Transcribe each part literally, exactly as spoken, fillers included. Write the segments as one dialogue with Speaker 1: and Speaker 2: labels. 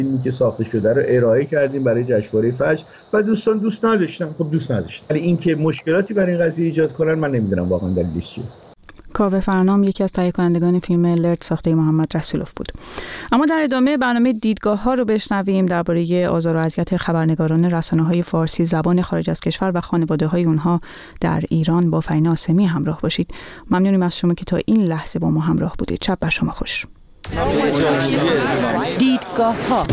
Speaker 1: فیلمی که ساخته شده رو ارائه کردیم برای جشنواره فجر و دوستان دوست نداشتن. خب دوست نداشتن، ولی اینکه مشکلاتی برای این قضیه ایجاد کنن من نمیدونم واقعا دلیلش چیه.
Speaker 2: کاوه فرنام یکی از تهیه کنندگان فیلم لرد ساخته محمد رسولوف بود. اما در ادامه برنامه دیدگاه ها رو بشنویم درباره آزار و اذیت خبرنگاران رسانه‌های فارسی زبان خارج از کشور و خانواده‌های اونها در ایران. با فرینا ناصمی همراه باشید. ممنونیم از شما که تا این لحظه با ما همراه بودید. شب بر شما خوش.
Speaker 3: دیدگاه ها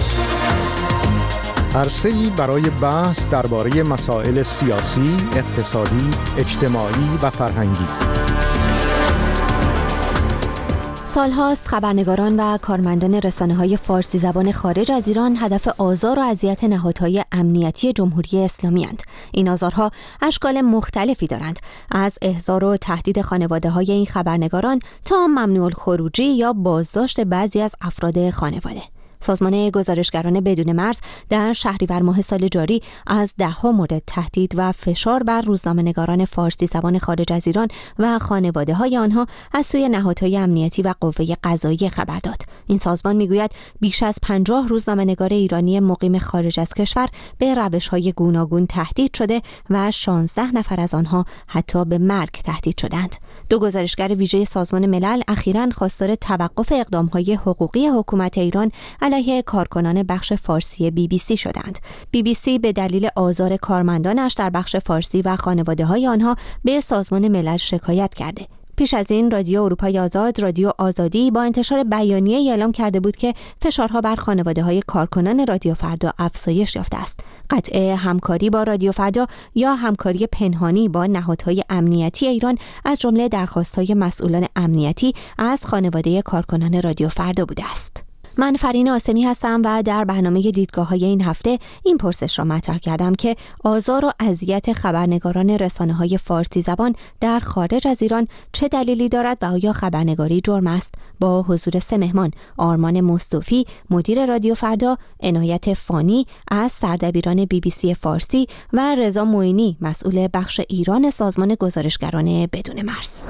Speaker 4: عرصه‌ای برای بحث درباره مسائل سیاسی، اقتصادی، اجتماعی و فرهنگی.
Speaker 3: سالهاست خبرنگاران و کارمندان رسانه‌های فارسی زبان خارج از ایران هدف آزار و اذیت نهادهای امنیتی جمهوری اسلامی اند. این آزارها اشکال مختلفی دارند، از احضار و تهدید خانواده‌های این خبرنگاران تا ممنوع الخروجی یا بازداشت بعضی از افراد خانواده. سازمان گزارشگران بدون مرز در شهریور ماه سال جاری از ده‌ها مورد تهدید و فشار بر روزنامه‌نگاران فارسی زبان خارج از ایران و خانواده‌های آنها از سوی نهادهای امنیتی و قوه قضاییه خبر داد. این سازمان میگوید بیش از پنجاه روزنامه‌نگار ایرانی مقیم خارج از کشور به روش‌های گوناگون تهدید شده و شانزده نفر از آنها حتی به مرگ تهدید شدند. دو گزارشگر ویژه سازمان ملل اخیراً خواستار توقف اقدام‌های حقوقی حکومت ایران علیه کارکنان بخش فارسی بی بی سی شدند. بی بی سی به دلیل آزار کارمندانش در بخش فارسی و خانواده‌های آنها به سازمان ملل شکایت کرده. پیش از این رادیو اروپای آزاد، رادیو آزادی با انتشار بیانیه‌ای اعلام کرده بود که فشارها بر خانواده‌های کارکنان رادیو فردا افزایش یافته است. قطع همکاری با رادیو فردا یا همکاری پنهانی با نهادهای امنیتی ایران از جمله درخواست‌های مسئولان امنیتی از خانواده کارکنان رادیو فردا بوده است. من فرینا ناصمی هستم و در برنامه دیدگاه‌های این هفته این پرسش را مطرح کردم که آزار و اذیت خبرنگاران رسانه‌های فارسی زبان در خارج از ایران چه دلیلی دارد و آیا خبرنگاری جرم است؟ با حضور سه مهمان: آرمان مصطفی مدیر رادیو فردا، عنایت فانی از سردبیران بی بی سی فارسی و رضا معینی مسئول بخش ایران سازمان گزارشگران بدون مرز.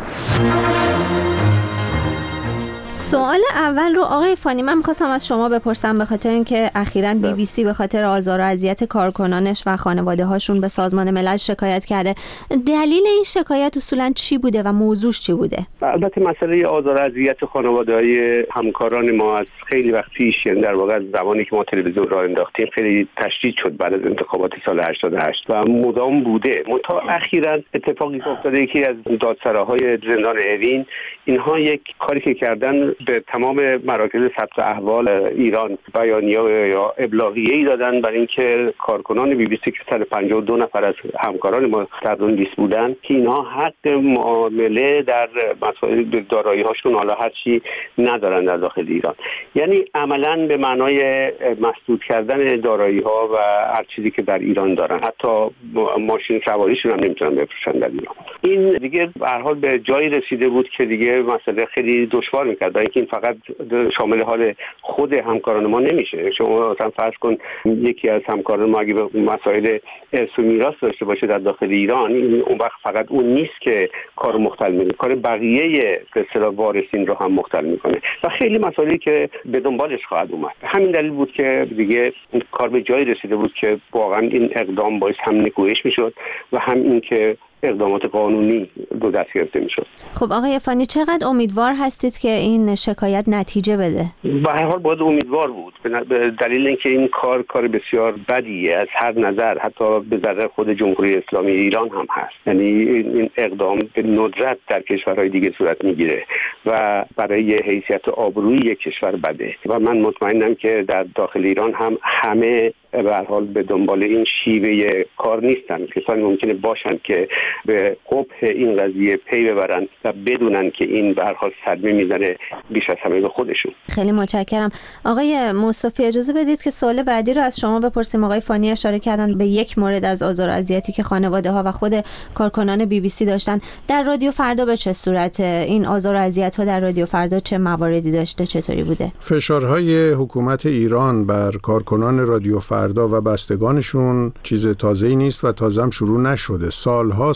Speaker 3: سوال اول رو آقای فانی من می‌خواستم از شما بپرسم، به خاطر اینکه اخیراً بی بی سی به خاطر آزار و اذیت کارکنانش و خانواده‌هاشون به سازمان ملل شکایت کرده. دلیل این شکایت اصولاً چی بوده و موضوعش چی بوده؟
Speaker 5: البته مسئله آزار و اذیت خانواده‌های همکاران ما از خیلی وقت پیش، یعنی در واقع از زمانی که ما تلویزیون راه انداختیم خیلی تشدید شد بعد از انتخابات سال هشتاد و هشت و مدام بوده. منتها اخیراً اتفاقی افتاده که از دادسراهای زندان اوین اینها یک کاری که کردن به تمام مراکز ثبت احوال ایران بیانیه یا ابلاغیه‌ای دادن برای اینکه کارکنان بی بی سی که صد و پنجاه و دو نفر از همکاران ما در اون لیست بودن که اینها حق معامله در مسائل دارایی‌هاشون حالا هر چی ندارن در داخل ایران، یعنی عملاً به معنای مسدود کردن دارایی‌ها و هر چیزی که در ایران دارن، حتی ماشین سواریشون هم نمیتونن بفروشن در ایران. این دیگه به هر حال به جایی رسیده بود که دیگه مسئله خیلی دشوار می‌کرد، برای اینکه این فقط شامل حال خود همکاران ما نمیشه. شما مثلا فرض کن یکی از همکاران ما اگه مسائل ارث و میراث داشته باشه در داخل ایران، اون وقت فقط اون نیست که کار مختل میکنه، کار بقیه به اصطلاح وارثین رو هم مختل میکنه و خیلی مسائلی که به دنبالش خواهد اومد. همین دلیل بود که دیگه کار به جایی رسیده بود که واقعا این اقدام باعث هم نگویش میشد و هم این که اقدامات قانونی دو دست گرفته میشد.
Speaker 3: خب آقای فانی چقدر امیدوار هستید که این شکایت نتیجه بده؟
Speaker 5: به هر حال باید امیدوار بود، به دلیل اینکه این کار کار بسیار بدیه از هر نظر، حتی به ضرر خود جمهوری اسلامی ایران هم هست. یعنی این اقدام به ندرت در کشورهای دیگه صورت میگیره و برای حیثیت آبرویی کشور بده و من مطمئنم که در داخل ایران هم همه به هر حال به دنبال این شیوه کار نیستن. کسانی ممکنه باشن که به قبح این قضیه پی ببرن و بدونن که این به هر حال صدمه میزنه بیش از همه به خودشون.
Speaker 3: خیلی متشکرم. آقای مصطفی اجازه بدید که سوال بعدی رو از شما بپرسیم. آقای فانی اشاره کردن به یک مورد از آزار و اذیتی که خانواده ها و خود کارکنان بی بی سی داشتن. در رادیو فردا به چه صورت این آزار و اذیت ها در رادیو فردا چه مواردی داشته، چطوری بوده؟
Speaker 4: فشارهای حکومت ایران بر کارکنان رادیو فردا و بستگانشون چیز تازه‌ای نیست و تازه هم شروع نشده. سال‌هاست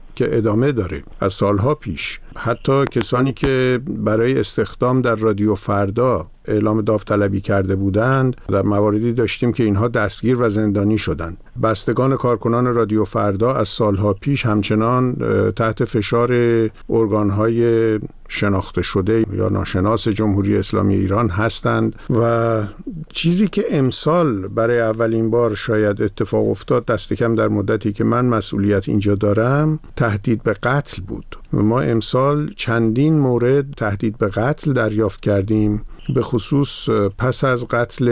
Speaker 6: که ادامه داره از سالها پیش. حتی کسانی که برای استخدام در رادیو فردا اعلام داوطلبی کرده بودند، در مواردی داشتیم که اینها دستگیر و زندانی شدند. بستگان کارکنان رادیو فردا از سالها پیش همچنان تحت فشار ارگان‌های شناخته شده یا ناشناس جمهوری اسلامی ایران هستند و چیزی که امسال برای اولین بار شاید اتفاق افتاد، دست کم در مدتی که من مسئولیت اینجا دارم، تهدید به قتل بود. ما امسال چندین مورد تهدید به قتل دریافت کردیم، به خصوص پس از قتل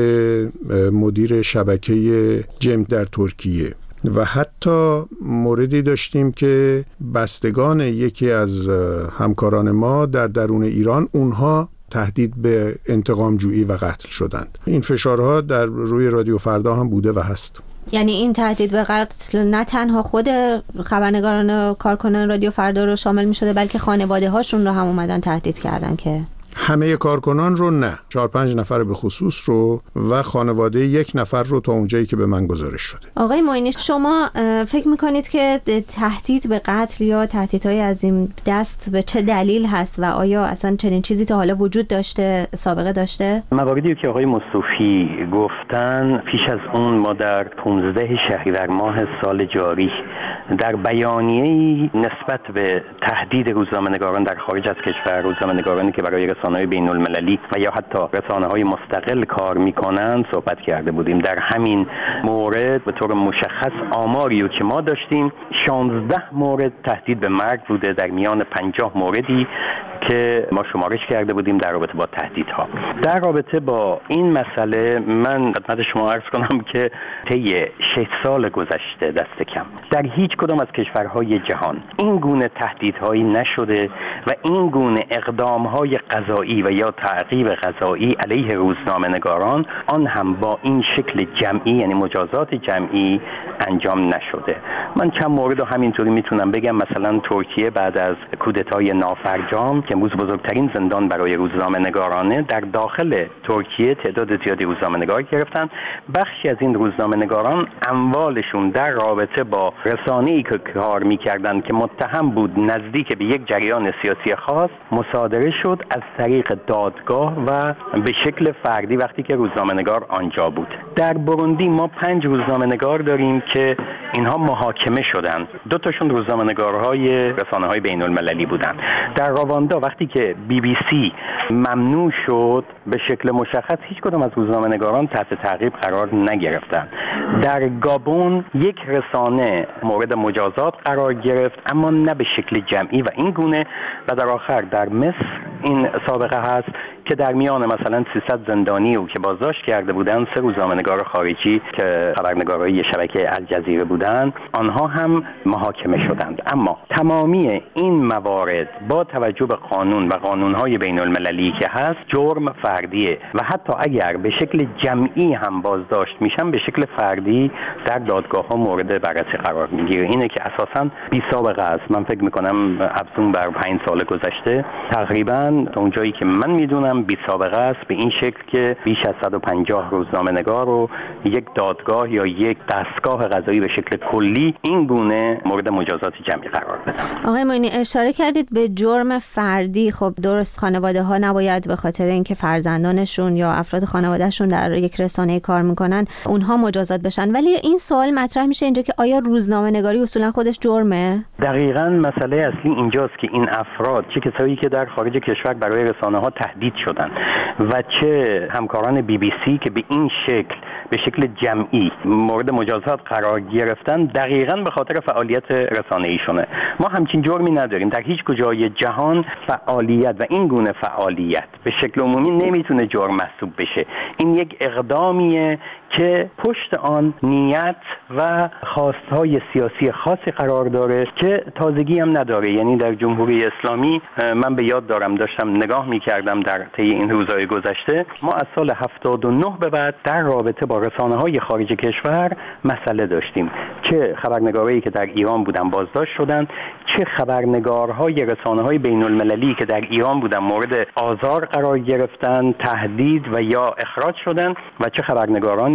Speaker 6: مدیر شبکه جم در ترکیه و حتی موردی داشتیم که بستگان یکی از همکاران ما در درون ایران اونها تهدید به انتقام جویی و قتل شدند. این فشارها در روی رادیو فردا هم بوده و هست.
Speaker 3: یعنی این تهدید به قتل نه تنها خود خبرنگاران و کارکنان رادیو فردا رو شامل می شده، بلکه خانواده هاشون رو هم اومدن تهدید کردن که
Speaker 6: همه کارکنان رو نه، چهار پنج نفر به خصوص رو و خانواده یک نفر رو تا اونجایی که به من گزارش شده.
Speaker 3: آقای معینی، شما فکر میکنید که تهدید به قتل یا تهدیدهای از این دست به چه دلیل هست و آیا اصلا چنین چیزی تا حالا وجود داشته، سابقه داشته؟
Speaker 7: مواردی که آقای مصطفی گفتن، پیش از اون ما در پانزده شهریور ماه سال جاری در بیانیه‌ای نسبت به تهدید روزنامه‌نگاران در خارج از کشور، روزنامه‌نگارانی که برای رسانه‌های بین‌المللی و یا حتی رسانه‌های مستقل کار می‌کنند صحبت کرده بودیم. در همین مورد به طور مشخص آماری که ما داشتیم شانزده مورد تهدید به مرگ بوده در میان پنجاه موردی که ما شمارش کرده بودیم در رابطه با تهدیدها. در رابطه با این مسئله من خدمت شما عرض کنم که طی شش سال گذشته دست کم در هیچ کدام از کشورهای جهان این گونه تهدیدهایی نشده و این گونه اقدامهای قضایی و یا تعقیب قضایی علیه روزنامه‌نگاران آن هم با این شکل جمعی، یعنی مجازات جمعی، انجام نشده. من چند مورد رو همینطوری میتونم بگم. مثلا ترکیه بعد از کودتای نافرجام که امروز بزرگترین زندان برای روزنامه‌نگارانه، در داخل ترکیه تعداد زیادی روزنامه‌نگار گرفتن. بخشی از این روزنامه‌نگاران اموالشون در رابطه با رسانه‌ای که کار می‌کردند که متهم بود نزدیک به یک جریان سیاسی خاص مصادره شد از طریق دادگاه و به شکل فردی وقتی که روزنامه‌نگار آنجا بود. در بروندی ما پنج روزنامه‌نگار داریم که اینها محاکمه شدن. دو تاشون روزنامه‌نگارهای رسانه‌های بین‌المللی بودن. در رواندا وقتی که بی بی سی ممنوع شد، به شکل مشخص هیچ کدام از روزنامه‌نگاران تحت تعقیب قرار نگرفتند. در گابون یک رسانه مورد مجازات قرار گرفت، اما نه به شکل جمعی و این گونه. و در آخر در مصر این سابقه هست که در میان مثلا سیصد زندانی او که بازداشت کرده بودند، سه روزنامه‌نگار خارجی که خبرنگارای شبکه الجزیره بودند، آنها هم محاکمه شدند. اما تمامی این موارد با توجه به قانون و قانون‌های بین‌المللی که هست جرم فردیه و حتی اگر به شکل جمعی هم بازداشت میشن، به شکل فردی در دادگاه‌ها مورد بررسی قرار میگیره. اینه که اساساً بی سابقه است. من فکر می‌کنم افزون بر پنج سال گذشته تقریباً تا اونجایی که من میدونم بی سابقه است به این شکل که بیش از صد و پنجاه روزنامه‌نگار رو یک دادگاه یا یک دستگاه قضایی به شکل کلی این گونه مورد مجازات جمعی قرار بدن.
Speaker 3: آقای معینی اشاره کردید به جرم فردی. خب درست خانواده ها نباید به خاطر اینکه فرزندانشون یا افراد خانوادهشون در یک رسانه کار میکنن اونها مجازات بشن، ولی این سوال مطرح میشه اینجا که آیا روزنامه‌نگاری اصولا خودش جرمه؟
Speaker 7: دقیقاً مسئله اصلی اینجاست که این افراد، چه کسایی که در خارج کشور برای رسانه ها تهدید شدن و چه همکاران بی بی سی که به این شکل به شکل جمعی مورد مجازات قرار گرفتن، دقیقاً به خاطر فعالیت رسانه‌ایشونه. ما همچین جرمی نداریم. در هیچ کجای جهان فعالیت و این گونه فعالیت به شکل عمومی نمیتونه جرم محسوب بشه. این یک اقدامیه که پشت آن نیت و خواستهای سیاسی خاصی قرار داره که تازگی هم نداره. یعنی در جمهوری اسلامی من به یاد دارم داشتم نگاه میکردم در طی این روزهای گذشته، ما از سال هفتاد و نه به بعد در رابطه با رسانه‌های خارج کشور مسئله داشتیم. چه خبرنگارایی که در ایران بودن بازداشت شدن، چه خبرنگارهای رسانه‌های بین‌المللی که در ایران بودن مورد آزار قرار گرفتن، تهدید و یا اخراج شدن، و چه خبرنگارانی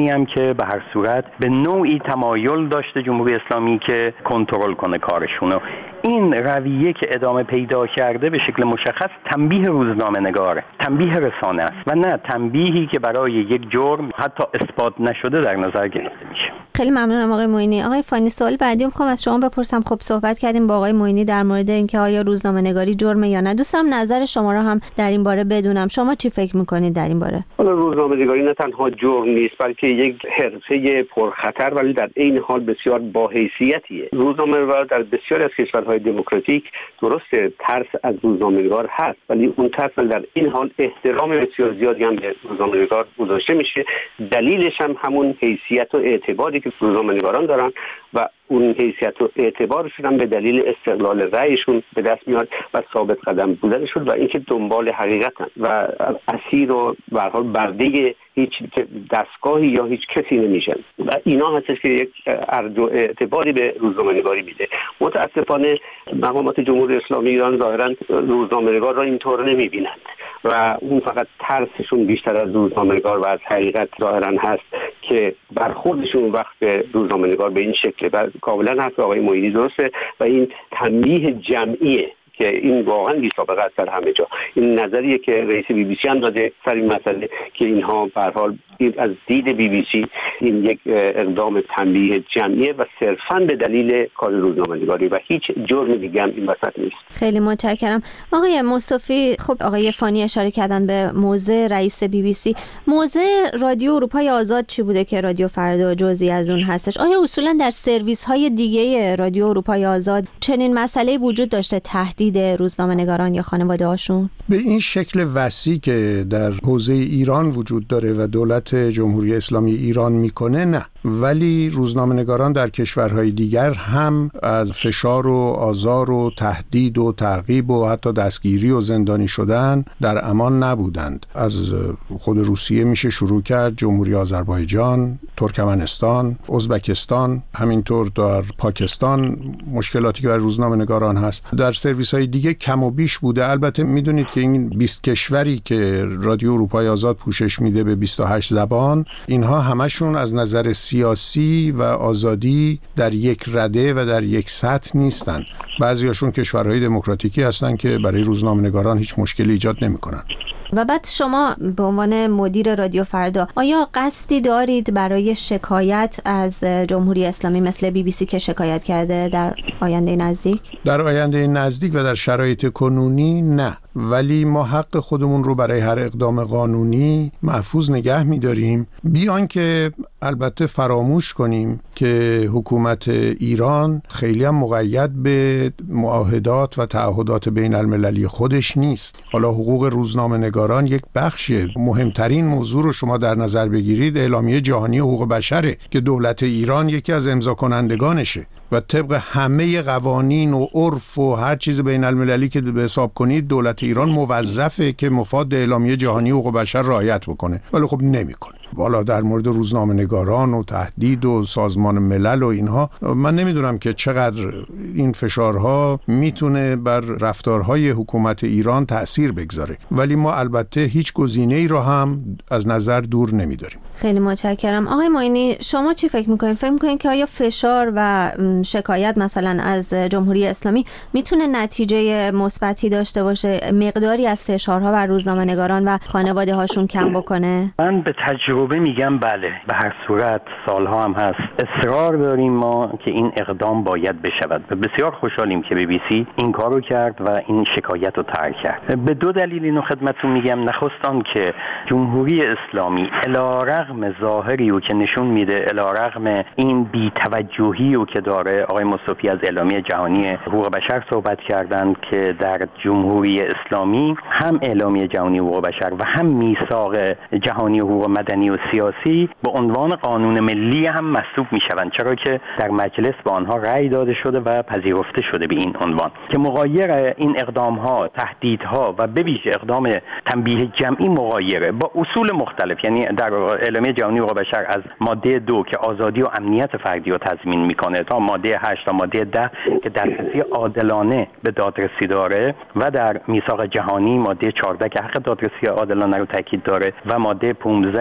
Speaker 7: کسانی هم که به هر صورت به نوعی تمایل داشته جمهوری اسلامی که کنترل کنه کارشونو. این رویه که ادامه پیدا کرده به شکل مشخص تنبیه روزنامه‌نگاره، تنبیه رسانه است و نه تنبیهی که برای یک جرم حتی اثبات نشده در نظر گرفته میشه.
Speaker 3: خیلی ممنونم آقای معینی. آقای فانی، سوال بعدی میخوام از شما بپرسم. خب صحبت کردیم با آقای معینی در مورد اینکه آیا روزنامه‌نگاری جرمه یا نه. دوستم نظر شما رو هم در این باره بدونم. شما چی فکر میکنید در این باره؟
Speaker 5: حالا روزنامه‌نگاری نه تنها جرم نیست بلکه یک حرفه پرخطر ولی در این حال بسیار باحیثیتیه. روزنامه‌نگار در بسیاری از کشورهای دموکراتیک درسته ترس از روزنامه‌نگار هست ولی اون ترس در این حال احترام بسیار زیادی هم به روزنامه‌نگار گذاشته میشه. دلیلش هم همون حیثیت و اعتباری که روزنامه‌نگاران دارن و اون حیثیت و اعتبارشون هم به دلیل استقلال رأیشون به دست میاد و ثابت قدم بودنشون و اینکه دنبال حقیقتن و اسیر و به هر حال برده هیچ دستگاهی یا هیچ کسی نمیشن و اینا هستش که یک ارج و اعتباری به روزنامه‌نگاری میده. متاسفانه مقامات جمهوری اسلامی ایران ظاهرا روزنامه‌نگار را اینطور نمیبینند و اون فقط ترسشون بیشتر از روزنامه‌نگار و از حقیقت ظاهرا هست که برخوردشون وقت به روزنامه‌نگار به این شکل و کاملا حرف آقای معینی درسته و این تنبیه جمعیه که این واقعا بی سابقه است در همه جا. این نظریه که رئیس بی بی سی هم داده سر این مسئله که اینها به هر حال از دید بی بی سی این یک اقدام تنبیه جمعیه و صرفاً به دلیل کار روزنامه‌نگاری و هیچ جرم دیگه هم این وسط نیست.
Speaker 3: خیلی متشکرم. آقای مصطفی، خب آقای فانی اشاره کردن به موضع رئیس بی بی سی. موضع رادیو اروپای آزاد چی بوده که رادیو فردا جزئی از اون هستش؟ آیا اصولاً در سرویس‌های دیگه رادیو اروپای آزاد چنین مسئله وجود داشته، تهدید روزنامه‌نگاران یا خانواده‌هاشون؟
Speaker 6: به این شکل وسیع که در حوزه ایران وجود داره و دولت جمهوری اسلامی ایران میکنه نه، ولی روزنامه‌نگاران در کشورهای دیگر هم از فشار و آزار و تهدید و تعقیب و حتی دستگیری و زندانی شدن در امان نبودند. از خود روسیه میشه شروع کرد، جمهوری آذربایجان، ترکمنستان، ازبکستان، همینطور در پاکستان مشکلاتی که بر روزنامه‌نگاران هست. در سرویس‌های دیگه کم و بیش بوده. البته میدونید که این بیست کشوری که رادیو اروپای آزاد پوشش میده به بیست و هشت زبان، اینها همشون از نظر سیاسی و آزادی در یک رده و در یک سطح نیستن. بعضیاشون کشورهای دموکراتیکی هستن که برای روزنامه‌نگاران هیچ مشکلی ایجاد نمی‌کنن.
Speaker 3: و بعد شما به عنوان مدیر رادیو فردا آیا قصدی دارید برای شکایت از جمهوری اسلامی مثل بی بی سی که شکایت کرده در آینده نزدیک؟ در
Speaker 6: آینده نزدیک و در شرایط کنونی نه، ولی ما حق خودمون رو برای هر اقدام قانونی محفوظ نگه می‌داریم، بیان که البته فراموش کنیم که حکومت ایران خیلی هم مقید به معاهدات و تعهدات بین المللی خودش نیست. حالا حقوق روزنامه‌نگاران یک بخش مهمترین موضوع رو شما در نظر بگیرید، اعلامیه جهانی حقوق بشره که دولت ایران یکی از امضا کنندگانشه و طبق همه قوانین و عرف و هر چیز بین المللی که به حساب کنید دولت ایران موظفه که مفاد اعلامیه جهانی حقوق بشر رعایت بکنه، ولی خب نمیکنه. والا در مورد روزنامه‌نگاران و تهدید و سازمان ملل و اینها من نمیدونم که چقدر این فشارها میتونه بر رفتارهای حکومت ایران تأثیر بگذاره، ولی ما البته هیچ گزینه‌ای رو هم از نظر دور نمیداریم.
Speaker 3: خیلی متشکرم. آقای معینی، شما چی فکر میکنید؟ فکر میکنید که آیا فشار و شکایت مثلا از جمهوری اسلامی میتونه نتیجه مثبتی داشته باشه، مقداری از فشارها بر روزنامه‌نگاران و خانواده هاشون کم بکنه؟
Speaker 7: من به تجربه میگم بله، به هر صورت سالها هم هست اصرار داریم ما که این اقدام باید بشود. بسیار خوشحالیم که بی بی سی این کارو کرد و این شکایت رو طرح کرد. به دو دلیل اینو خدمتتون میگم. نخستان که جمهوری اسلامی علیرغم ظاهری رو که نشون میده، علیرغم این بی‌توجهی رو که داره، آقای مصطفی از اعلامیه جهانی حقوق بشر صحبت کردند که در جمهوری اسلامی هم اعلامیه جهانی حقوق بشر و هم میثاق جهانی حقوق مدنی و سیاسی به عنوان قانون ملی هم محسوب میشوند، چرا که در مجلس با آنها رأی داده شده و پذیرفته شده به این عنوان، که مغایر این اقدام ها، تهدیدها و به ویژه اقدام تنبیه جمعی مغایره با اصول مختلف. یعنی در اعلامیه جهانی حقوق بشر از ماده دو که آزادی و امنیت فردی رو تضمین میکنه تا ماده هشت تا ماده ده که دسترسی عادلانه به دادرسی داره و در میثاق جهانی ماده چهارده که حق دادرسی عادلانه رو تاکید داره و ماده پانزده که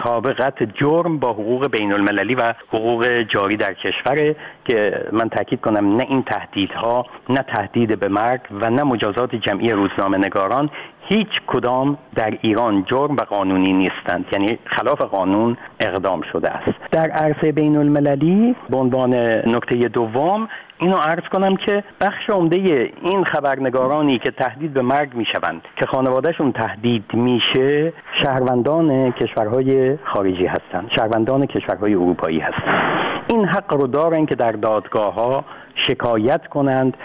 Speaker 7: مطابقت جرم با حقوق بین المللی و حقوق جاری در کشوره که من تاکید کنم نه این تهدیدها، نه تهدید به مرگ و نه مجازات جمعی روزنامه‌نگاران هیچ کدام در ایران جرم و قانونی نیستند، یعنی خلاف قانون اقدام شده است. در عرصه بین المللی به عنوان نکته دوم اینو عرض کنم که بخش عمده این خبرنگارانی که تهدید به مرگ میشوند که خانوادهشون تهدید میشه شهروندان کشورهای خارجی هستند، شهروندان کشورهای اروپایی هستند. این حق رو دارن که در دادگاه‌ها شکایت کنند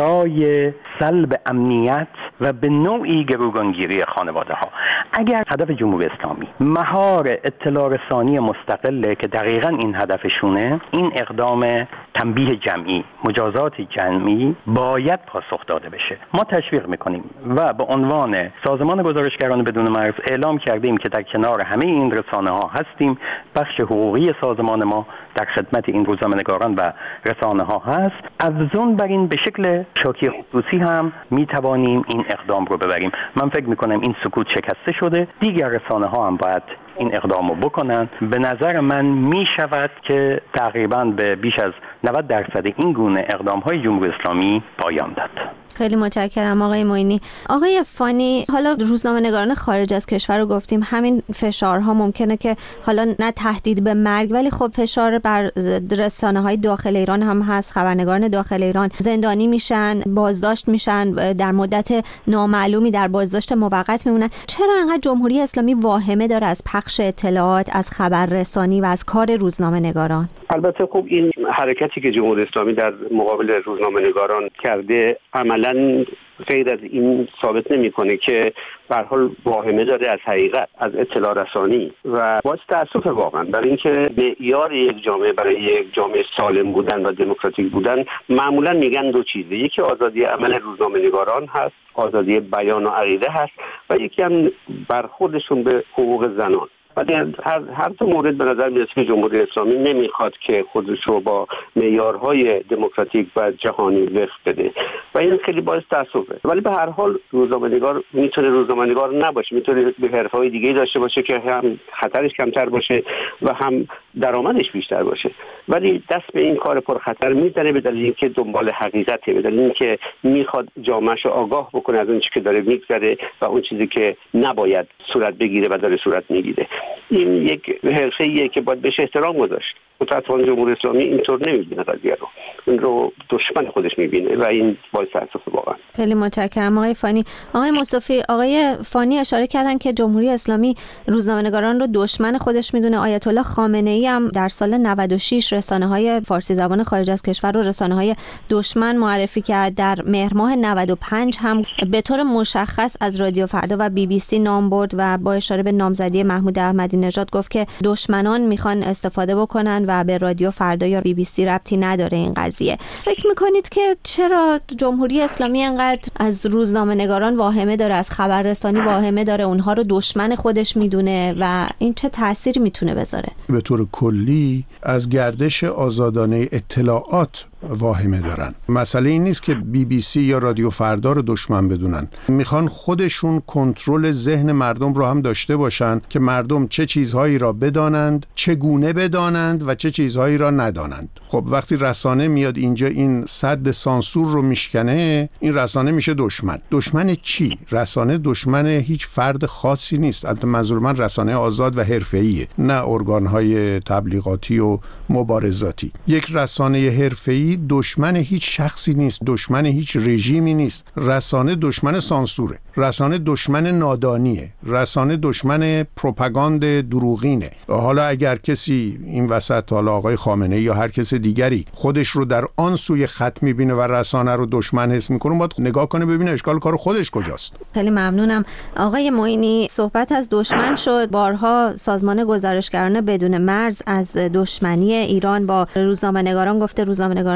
Speaker 7: برای سلب امنیت و به نوعی گروگانگیری خانواده ها. اگر هدف جمهوری اسلامی مهار اطلاع رسانی مستقله که دقیقاً این هدفشونه، این اقدام تنبیه جمعی، مجازات جمعی باید پاسخ داده بشه. ما تشویق میکنیم و به عنوان سازمان گزارشگران بدون مرز اعلام کردیم که در کنار همه این رسانه ها هستیم. بخش حقوقی سازمان ما در خدمت این روزنامه‌نگاران و رسانه ها هست. افزون بر این به شکل شوکی خصوصی هم می توانیم این اقدام رو ببریم. من فکر می کنم این سکوت شکسته شده، دیگر رسانه ها هم باید این اقدام رو بکنن. به نظر من می شود که تقریبا به بیش از نود درصد این گونه اقدام های جمهوری اسلامی پایان داد.
Speaker 3: خیلی متشکرم آقای معینی. آقای فانی، حالا روزنامه‌نگاران خارج از کشور رو گفتیم، همین فشارها ممکنه که حالا نه تهدید به مرگ ولی خب فشار بر رسانه‌های داخل ایران هم هست. خبرنگاران داخل ایران زندانی میشن، بازداشت میشن، در مدت نامعلومی در بازداشت موقت میمونن. چرا انقدر جمهوری اسلامی واهمه داره از پخش اطلاعات، از خبررسانی و از کار روزنامه‌نگاران؟
Speaker 5: البته خب این حرکتی که جمهوری اسلامی در مقابل روزنامه‌نگاران کرده عملاً غیر از این ثابت نمی‌کنه که به هر حال واهمه داره از حقیقت، از اطلاع رسانی و باعث تأسف واقعا برای اینکه معیار یک جامعه برای یک جامعه سالم بودن و دموکراتیک بودن معمولا میگن دو چیزه، یکی آزادی عمل روزنامه‌نگاران هست، آزادی بیان و عقیده هست و یکی هم برخوردشون به حقوق زنان. ولی هر هر دو مورد به نظر میاد که جمهوری اسلامی نمیخواد که خودش رو با معیارهای دموکراتیک و جهانی وفق بده و این خیلی باعث تأسفه. ولی به هر حال روزنامه‌نگار میتونه روزنامه‌نگار نباشه، میتونه به حرفه‌های دیگه داشته باشه که هم خطرش کمتر باشه و هم درآمدش بیشتر باشه، ولی دست به این کار پرخطر میزنه به دلیل اینکه دنبال حقیقته، به دلیل اینکه میخواد جامعه‌شو آگاه بکنه از اون چیزی که داره میگذره و اون چیزی که نباید صورت بگیره و داره صورت میگیره. این یک حرفه‌ایه که باید بهش احترام گذاشت. متأسفانه جمهوری اسلامی اینطور نمیبینه قضیه رو، این رو دشمن خودش میبینه و این باعث تأسف واقعا.
Speaker 3: خیلی متشکرم آقای فانی. آقای مصطفی، آقای فانی اشاره کردن که جمهوری اسلامی روزنامه‌نگاران رو دشمن خودش میدونه. آیت الله خامنه‌ای هم در سال نود و شش رسانه‌های فارسی زبان خارج از کشور رو رسانه‌های دشمن معرفی کرد. در مهر ماه نود و پنج هم به طور مشخص از رادیو فردا و بی بی سی نام برد و با اشاره به نامزدی محمود احمدی نژاد گفت که دشمنان میخوان استفاده بکنن و به رادیو فردا یا بی بی سی ربطی نداره این قضیه. فکر میکنید که چرا جمهوری اسلامی انقدر از روزنامه‌نگاران واهمه داره، از خبررسانی واهمه داره، اونها رو دشمن خودش میدونه و این چه تأثیری میتونه بذاره؟
Speaker 6: به طور کلی از گردش آزادانه اطلاعات واهمه دارن. مسئله این نیست که بی بی سی یا رادیو فردا رو دشمن بدونن، میخوان خودشون کنترل ذهن مردم رو هم داشته باشن که مردم چه چیزهایی را بدانند، چگونه بدانند و چه چیزهایی را ندانند. خب وقتی رسانه میاد اینجا این سد سانسور رو میشکنه، این رسانه میشه دشمن. دشمن چی؟ رسانه دشمن هیچ فرد خاصی نیست. البته منظور من رسانه آزاد و حرفه‌ایه، نه ارگان‌های تبلیغاتی و مبارزاتی. یک رسانه حرفه‌ای دشمن هیچ شخصی نیست، دشمن هیچ رژیمی نیست. رسانه دشمن سانسوره، رسانه دشمن نادانیه، رسانه دشمن پروپاگاند دروغینه. حالا اگر کسی این وسط، حالا آقای خامنه‌ای یا هر کس دیگری خودش رو در آن سوی خط میبینه و رسانه رو دشمن حس میکنه، باید نگاه کنه ببینه اشکال کار خودش کجاست.
Speaker 3: خیلی ممنونم. آقای معینی، صحبت از دشمن شد. بارها سازمان گزارشگران بدون مرز از دشمنی ایران با روزنامه‌نگاران گفته، روزنامه‌نگاران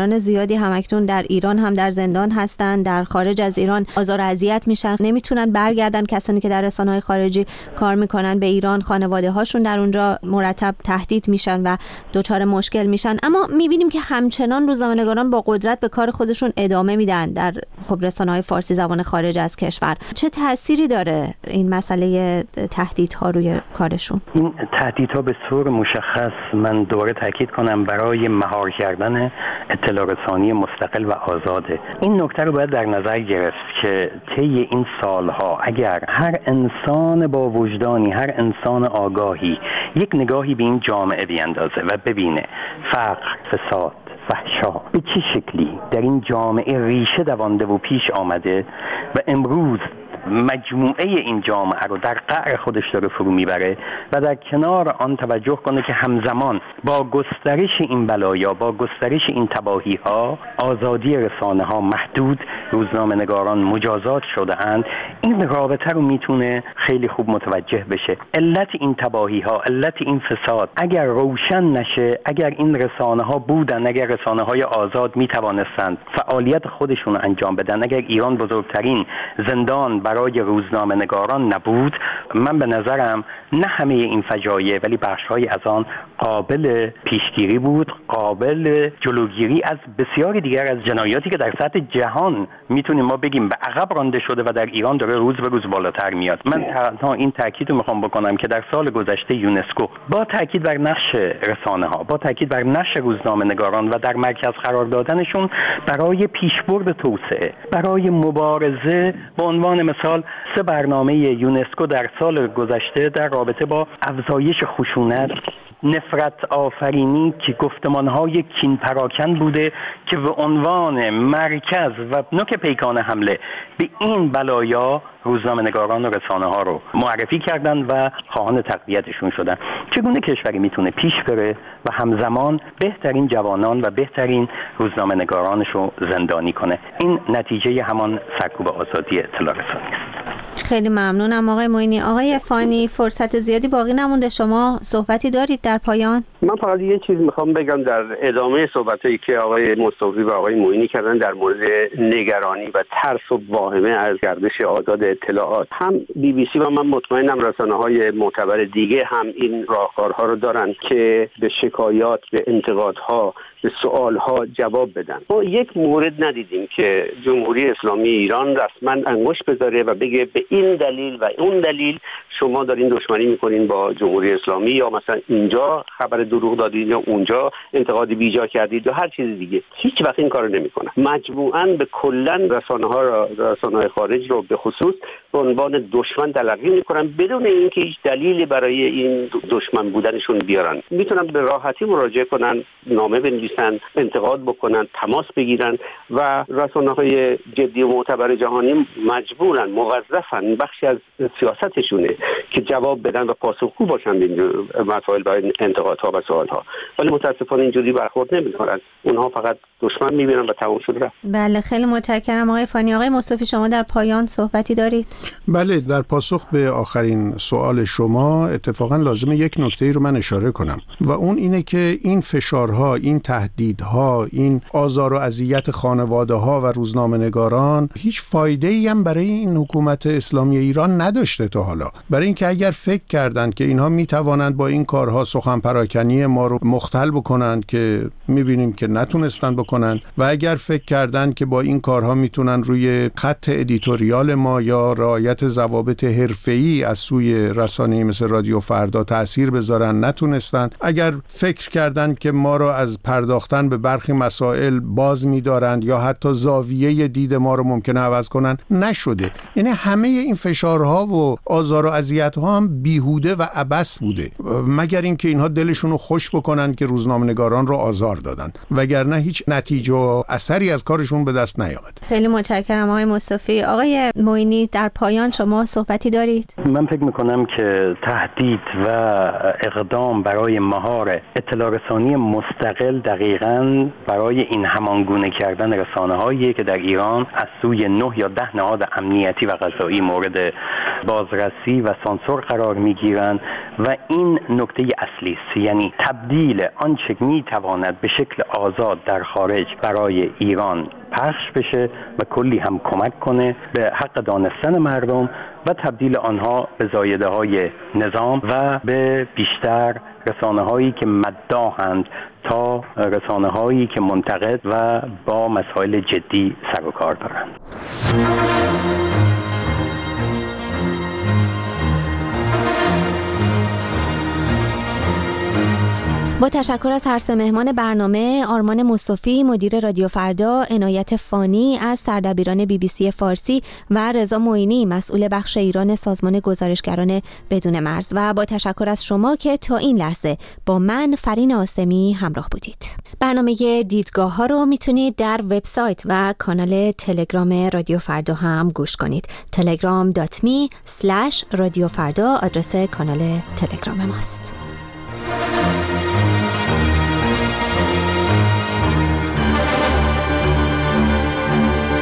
Speaker 3: خبرنگاران زیادی همکنون در ایران هم در زندان هستند، در خارج از ایران آزار و اذیت میشن، نمیتونن برگردن. کسانی که در رسانه‌های خارجی کار میکنن به ایران، خانواده هاشون در اونجا مرتب تهدید میشن و دچار مشکل میشن. اما میبینیم که همچنان روزنامه‌نگاران با قدرت به کار خودشون ادامه میدن در خب رسانه‌های فارسی زبان خارج از کشور. چه تأثیری داره این مسئله تهدیدها روی کارشون؟
Speaker 7: این تهدیدها به صورت مشخص، من دوباره تاکید کنم، برای مهار کردن اطلاع رسانی مستقل و آزاده. این نکته رو باید در نظر گرفت که طی این سالها اگر هر انسان با وجدانی، هر انسان آگاهی یک نگاهی به این جامعه بیندازه و ببینه فقر، فساد، فحشا به چه شکلی در این جامعه ریشه دوانده و پیش آمده و امروز مجموعه این جامعه رو در قعر خودش داره فرو میبره و در کنار آن توجه کنه که همزمان با گسترش این بلایا، با گسترش این تباهی ها، آزادی رسانه ها محدود، روزنامه نگاران مجازات شده اند. این رابطه رو میتونه خیلی خوب متوجه بشه. علت این تباهی ها، علت این فساد اگر روشن نشه، اگر این رسانه ها بودن، اگر رسانه های آزاد میتوانستند فعالیت خودشون رو انجام بدن، اگر ایران بزرگترین زندان برای روزنامه نگاران نبود، من به نظرم نه همه این فجایع ولی بخش‌های از آن قابل پیشگیری بود، قابل جلوگیری از بسیاری دیگر از جنایاتی که در سطح جهان میتونیم ما بگیم به عقب رانده شده و در ایران داره روز به روز بالاتر میاد. من تنها این تاکید رو میخوام بکنم که در سال گذشته یونسکو با تاکید بر نقش رسانه ها، با تاکید بر نقش روزنامه نگاران و در مرکز قرار دادنشون برای پیشبرد توسعه، برای مبارزه، به عنوان مثال سه برنامه یونسکو در سال گذشته در رابطه با افزایش خشونت، نفرت آفرینی که گفتمانهای کین پراکن بوده که به عنوان مرکز و نوک پیکان حمله به این بلایا روزنامه نگاران و رسانه ها رو معرفی کردن و خواهان تقویتشون شدن. چگونه کشوری میتونه پیش بره و همزمان بهترین جوانان و بهترین روزنامه نگارانش رو زندانی کنه؟ این نتیجه همان سرکوب آزادی اطلاع رسانی است.
Speaker 3: خیلی ممنونم آقای معینی. آقای فانی، فرصت زیادی باقی نمونده، شما صحبتی دارید در پایان؟
Speaker 5: من فقط یه چیز میخوام بگم در ادامه صحبتایی که آقای مصطفی و آقای معینی کردن در مورد نگرانی و ترس و واهمه از گردش آزاد اطلاعات. هم بی بی سی و من مطمئنم رسانه‌های معتبر دیگه هم این راهکارها رو دارن که به شکایات، به انتقادها، به سوالها جواب بدن. ما یک مورد ندیدیم که جمهوری اسلامی ایران رسما انگشت بذاره و بگه به این دلیل و اون دلیل شما دارین دشمنی میکنین با جمهوری اسلامی، یا مثلا اینجا خبر دروغ دادید یا اونجا انتقاد بیجا کردید یا هر چیز دیگه. هیچ وقت این کارو نمیکنن. مجموعاً به کلا رسانه‌ها را، رسانه‌های خارج رو به خصوص به عنوان دشمن تلقی میکنن بدون اینکه هیچ دلیلی برای این دشمن بودنشون بیارن. میتونن به راحتی مراجعه کنن، نامه بنویسن، انتقاد بکنن، تماس بگیرن و رسانه‌های جدی و معتبر جهانی مجبورن، موظفن، بخشی از سیاستشونه که جواب بدن و پاسخگو باشن به این مسائل و انتقادها و سوالها. ولی متاسفانه اینجوری برخورد نمی‌کنن. اونها فقط دشمن می‌بینن و تمام شد.
Speaker 3: بله، خیلی متشکرم آقای فانی. آقای مصطفی، شما در پایان صحبتی دارید؟
Speaker 6: بله، در پاسخ به آخرین سوال شما اتفاقا لازمه یک نکته‌ای رو من اشاره کنم و اون اینه که این فشارها، این تهدیدها، این آزار و اذیت خانواده‌ها و روزنامه‌نگاران هیچ فایده‌ای هم برای این حکومت اسلامی ایران نداشته تا حالا. برای اینکه اگر فکر کردند که اینها میتوانند با این کارها سخن پراکنی ما رو مختل بکنند که میبینیم که نتونستن بکنند، و اگر فکر کردند که با این کارها میتونن روی خط ادیتوریال ما یا رعایت ضوابط حرفه‌ای از سوی رسانه‌ای مثل رادیو فردا تأثیر بذارن، نتونستن. اگر فکر کردند که ما رو از پرداختن به برخی مسائل باز می‌دارند یا حتی زاویه دید ما رو ممکنه عوض کنن، نشده. یعنی همه این فشارها و آزار و اذیت‌ها هم بیهوده و عبث بوده، مگر اینکه اینها دلشون رو خوش بکنن که روزنامه‌نگاران رو آزار دادن، وگرنه هیچ نتیجه و اثری از کارشون به دست نیامد.
Speaker 3: خیلی متشکرم آقای مصطفی. آقای معینی، در پایان شما صحبتی دارید؟
Speaker 7: من فکر میکنم که تهدید و اقدام برای مهار اطلاع رسانی مستقل دقیقاً برای این همانگونه کردن رسانه‌هایی که در ایران از سوی نه یا ده نهاد امنیتی و قضایی مورد بازرسی و سانسور قرار میگیرند و این نکته اصلی است، یعنی تبدیل آنچه که میتواند به شکل آزاد در خارج برای ایران پخش بشه و کلی هم کمک کنه به حق دانستن مردم و تبدیل آنها به زایده های نظام و به بیشتر رسانه هایی که مداحند تا رسانه هایی که منتقد و با مسائل جدی سر و کار دارند.
Speaker 3: با تشکر از هر سه مهمان برنامه، آرمان مصطفی مدیر رادیو فردا، عنایت فانی از سردبیران بی بی سی فارسی و رضا معینی مسئول بخش ایران سازمان گزارشگران بدون مرز، و با تشکر از شما که تا این لحظه با من فرین آسمی همراه بودید. برنامه دیدگاه ها رو میتونید در وبسایت و کانال تلگرام رادیو فردا هم گوش کنید. تلگرام دات می اسلش رادیو فردا آدرس کانال تلگرام ماست.